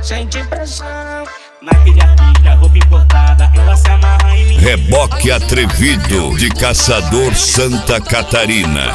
sente pressão. Na pilha, roupa importada, ela se amarra em mim. Reboque atrevido de Caçador Santa Catarina.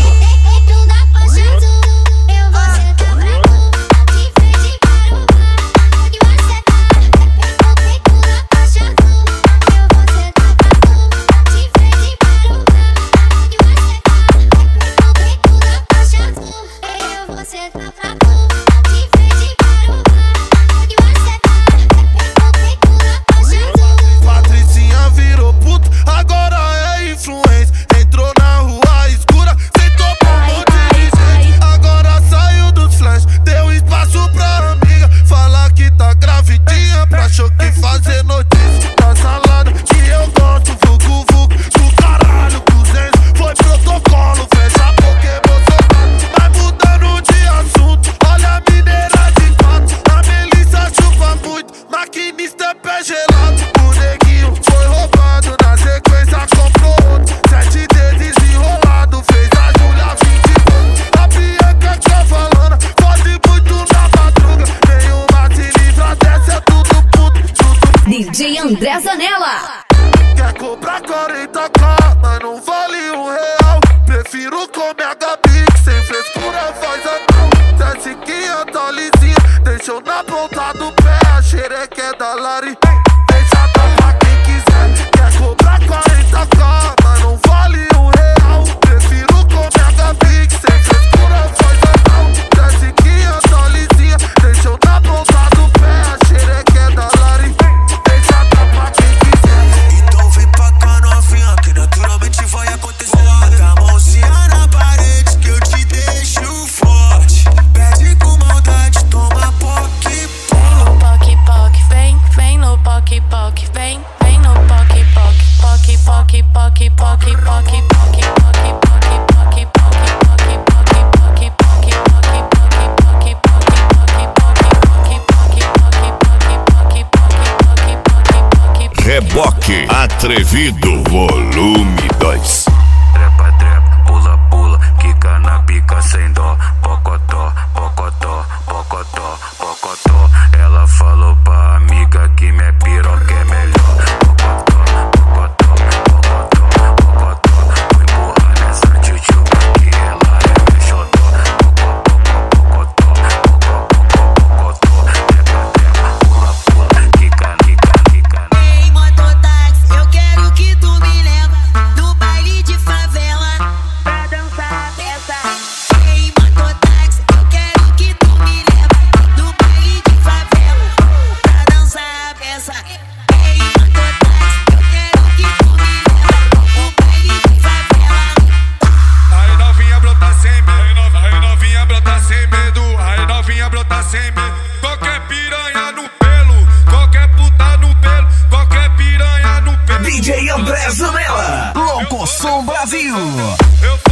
Patricinha virou puta, agora é influência. Entrou na rua escura, sentou pro dirigente. Agora saiu dos flash, deu espaço pra amiga. Fala que tá gravidinha, pra choque fazer notícia. Tá salada que eu gosto, vucu vucu. Do caralho, 200, foi protocolo. Fecha a boca, emocionado. Vai mudando de assunto, olha a mineira de quatro. A Melissa chupa muito, maquinista é pé gelado. O neguinho foi roubado, na sequência comprou outro. 7 dedos enrolado, fez a Júlia 20 pontos. A Bianca Cavalana, fode muito na madruga. Nenhuma se livra dessa, é tudo puto, tudo. DJ André Zanella. Quer cobrar 40k, mas não vale R$1. Prefiro comer a Gabi, que sem frescura faz anão. Desce que eu tô lisinha, deixou na ponta do pé. A xereca é da Lari, deixa dar pra quem quiser. Quer cobrar 40k, mas não vale R$1. Prefiro comer a Gabi, que sem frescura faz anão. Desce que eu tô lisinha, deixou na ponta do pé. A xereca é da Lari, deixa dar pra quem quiser. Então vem pra cá, novinha, que naturalmente vai acontecer. Bota a mãozinha na parede que eu te deixo forte. Pede com maldade, toma poque. Vem no poque poque, vem no poque poque, vem no poque poque, poque poque poque poque poque poque poque poque poque poque poque poque poque poque poque poque poque. Reboque atrevido, volume 2. Trepa, trepa, pula, pula, quica na pica sem dó. Pocotó, pocotó, pocotó, pocotó. Ela falou pra amiga que minha piroca é melhor. Pocotó, pocotó, pocotó, pocotó. Vou empurrar nessa tchutchuca que ela é meu xodó. Pocotó, pocotó, pocotó. Trepa, trepa, pula, pula, quica, quica, quica. Ei, mototáxi, eu quero que tu me leva no baile de favela pra dançar essa. Ei, mototáxi, eu quero que tu me leva no baile de favela pra dançar essa. Ei, mototáxi, eu quero que tu me leva no baile de favela. Aí novinha brota sem medo, aí novinha brota sem medo, aí novinha brota sem medo. Qualquer piranha no pelo, qualquer puta no pelo, qualquer piranha no pelo. DJ André Zanella, Louco Som Brasil. Eu